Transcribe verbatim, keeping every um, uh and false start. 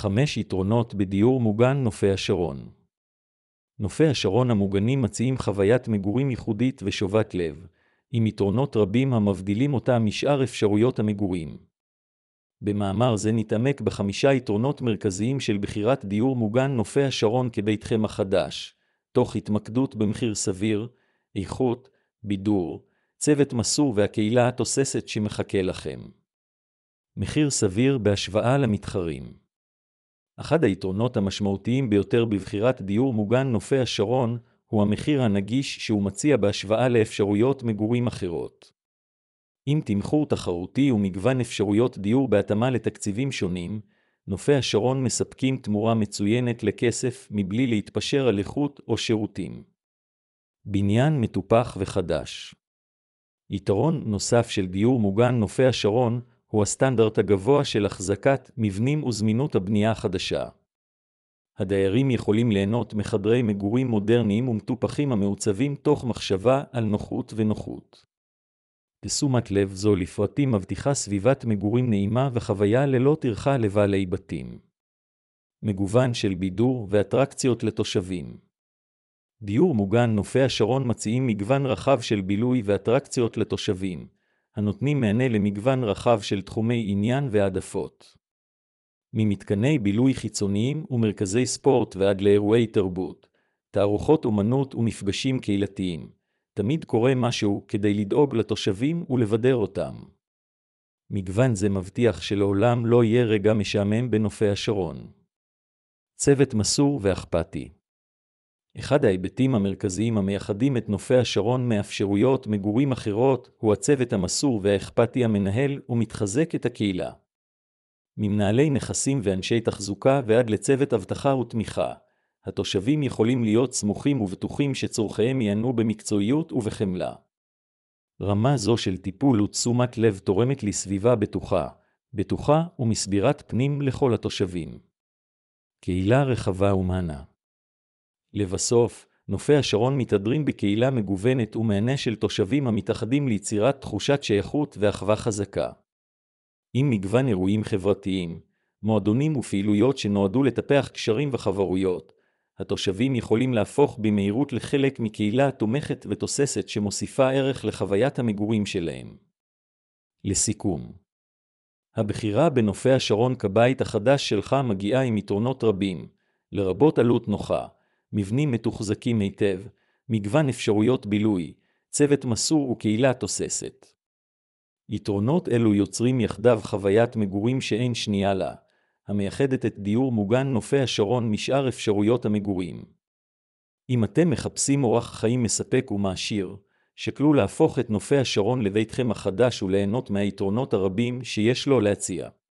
חמש יתרונות בדיור מוגן נופי השרון. נופי השרון המוגנים מציעים חוויית מגורים ייחודית ושובת לב, עם יתרונות רבים המבדילים אותה משאר אפשרויות המגורים. במאמר זה נתעמק בחמישה יתרונות מרכזיים של בחירת דיור מוגן נופי השרון כביתכם החדש, תוך התמקדות במחיר סביר, איכות, בידור, צוות מסור והקהילה התוססת שמחכה לכם. מחיר סביר בהשוואה למתחרים. אחד היתרונות המשמעותיים ביותר בבחירת דיור מוגן נופי השרון הוא המחיר הנגיש שהוא מציע בהשוואה לאפשרויות מגורים אחרות. עם תמחור תחרותי ומגוון אפשרויות דיור בהתאמה לתקציבים שונים, נופי השרון מספקים תמורה מצוינת לכסף מבלי להתפשר על איכות או שירותים. בניין מטופח וחדש. יתרון נוסף של דיור מוגן נופי השרון הוא הסטנדרט הגבוה של החזקת מבנים וזמינות הבנייה החדשה. הדיירים יכולים ליהנות מחדרי מגורים מודרניים ומטופחים המעוצבים תוך מחשבה על נוחות ונוחות. תשומת לב זו לפרטים מבטיחה סביבת מגורים נעימה וחוויה ללא טרחה לבעלי בתים. מגוון של בידור ואטרקציות לתושבים. דיור מוגן נופי השרון מציעים מגוון רחב של בילוי ואטרקציות לתושבים, הנותנים מענה למגוון רחב של תחומי עניין והעדפות. ממתקני בילוי חיצוניים ומרכזי ספורט ועד לאירועי תרבות, תערוכות אומנות ומפגשים קהילתיים, תמיד קורה משהו כדי לדאוג לתושבים ולבדר אותם. מגוון זה מבטיח שלעולם לא יהיה רגע משעמם בנופי השרון. צוות מסור ואכפתי. אחד ההיבטים המרכזיים המייחדים את נופי השרון מאפשרויות מגורים אחרות הוא הצוות המסור והאכפתי המנהל ומתחזק את הקהילה. ממנהלי נכסים ואנשי תחזוקה ועד לצוות אבטחה ותמיכה, התושבים יכולים להיות סמוכים ובטוחים שצורכיהם ייענו במקצועיות ובחמלה. רמה זו של טיפול ותשומת לב תורמת לסביבה בטוחה, בטוחה ומסבירת פנים לכל התושבים. קהילה רחבה ומהנה. לבסוף, נופי השרון מתהדרים בקהילה מגוונת ומהנה של תושבים המתאחדים ליצירת תחושת שייכות ואחווה חזקה. עם מגוון אירועים חברתיים, מועדונים ופעילויות שנועדו לטפח קשרים וחברויות, התושבים יכולים להפוך במהירות לחלק מקהילה תומכת ותוססת שמוסיפה ערך לחוויית המגורים שלהם. לסיכום, הבחירה בנופי השרון כבית החדש שלך מגיעה עם יתרונות רבים, לרבות עלות נוחה, מבנים מתוחזקים היטב, מגוון אפשרויות בילוי, צוות מסור וקהילה תוססת. יתרונות אלו יוצרים יחדיו חוויית מגורים שאין שנייה לה, המייחדת את דיור מוגן נופי השרון משאר אפשרויות המגורים. אם אתם מחפשים אורח חיים מספק ומעשיר, שקלו להפוך את נופי השרון לביתכם החדש וליהנות מהיתרונות הרבים שיש לו להציע.